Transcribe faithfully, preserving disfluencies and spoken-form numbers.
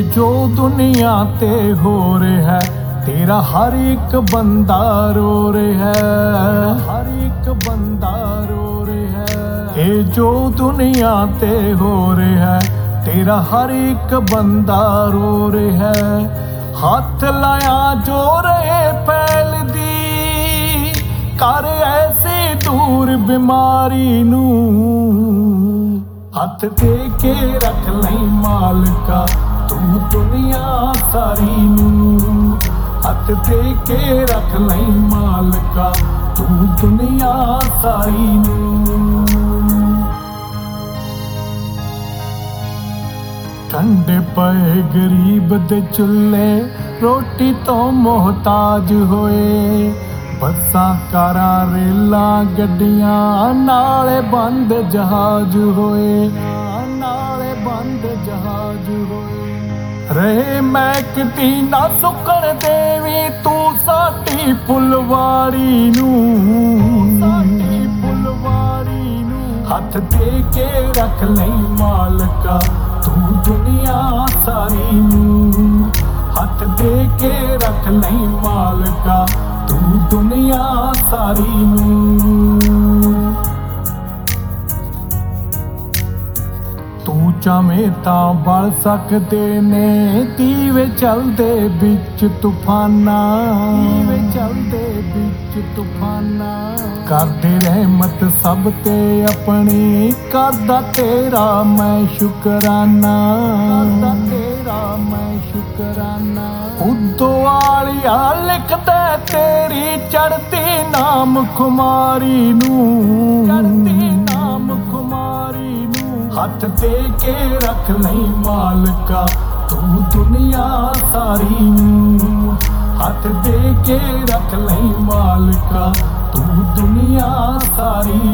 जो दुनिया ते हो रहा है, तेरा हर एक बंदा रो रहा है, हर एक बंदा रो रहा है। ये जो दुनिया ते हो रहा है, तेरा हर एक बंदा रो रहा है। हाथ लाया जो रहे फैल दी, कर ऐसी दूर बीमारी नू। हथ दे के रख लई मालका तू दुनिया सारी नू। हथ दे के रख लई मालका तू दुनिया सारी नू। ठंडे पए गरीब दे चुल्हे रोटी तो मोहताज होए। बसां कारां रेलां गड्डियां नाले बंद जहाज होए, नाले बंद जहाज होए। रहे महकदी ना सुकण देवी तू साडी फुलवारी नू, साडी फुलवारी नू। हथ दे के रख लई मालका तू दुनिया सारी नू। हथ दे के रख लई मालका तू दुनिया सारी नू। तू चाहे तां बल सकदे ने दीवे चलदे बिच तूफाना, दीवे चलदे बिच तूफाना। करदे रहमत सब ते अपनी, करदा तेरा मैं शुकराना, करदा तेरा मैं शुकराना। उदो आलिया लिखदा तेरी चढ़दी नाम खुमारी नू, चढ़दी नाम खुमारी नू। हथ दे के रख लई मालका तू दुनिया सारी नू। हथ दे के रख लई मालका तू दुनिया सारी